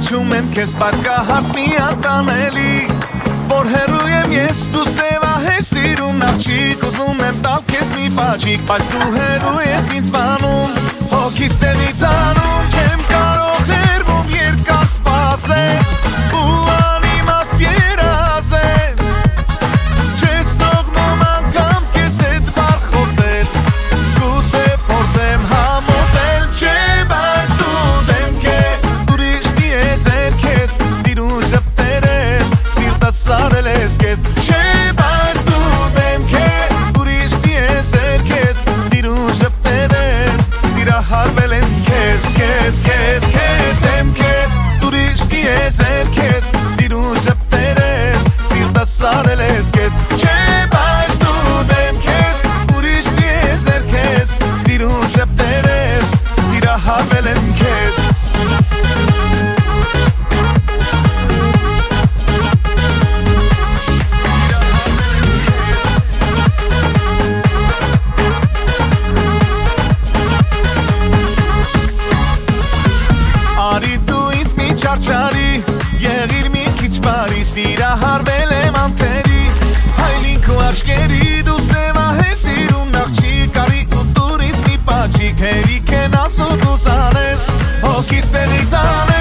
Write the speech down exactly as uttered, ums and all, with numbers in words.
Կանչում եմ քեզ, բայց կա հարց մի անտանելի, որ հեռու եմ ես, դու սևահեր սիրուն աղջիկ, ուզում եմ տալ քեզ մի պաճիկ, բայց դու հեռու ես ինձ վանում, հոգիս տեղից անում, չեմ կարող հեռվում երկար սպասել, ու անիմաց երազել, չես թողնում անգամ քեզ հետ բառ խոսել, գուցե փորձեմ համոզել, չէ, բայց դու դեմ քեզ, ուրիշ մի ես էր քեզ, սիրուն ժպտեր ես, սիրտս արել ես քեզ, չէ, բայց դու դեմ քեզ, ուրիշ մի ես էր քեզ, սիրուն ժպտեր ես, սիրահարվել եմ քեզ, քեզ, քեզ, քեզ եմ քեզ, ուրիշ մի ես էր քեզ, սիրուն ժպտեր ես, սիրտս արել ես քեզ, չէ, բայց դու դեմ քեզ, ուրիշ մի ես էր քեզ, սիրուն ժպտեր ես, սիրահարվել եմ քեզ. Արի դու ինձ մի չարչարի, եղիր մի քիչ բարի, սիրահարվել եմ անթերի, հայլինք ու աչկերի, դու սևահեր սիրուն աղջիկ, արի ու տուր ինձ մի պաճիկ, հերիք են ասու դու զանես, հոգիս տեղից անես,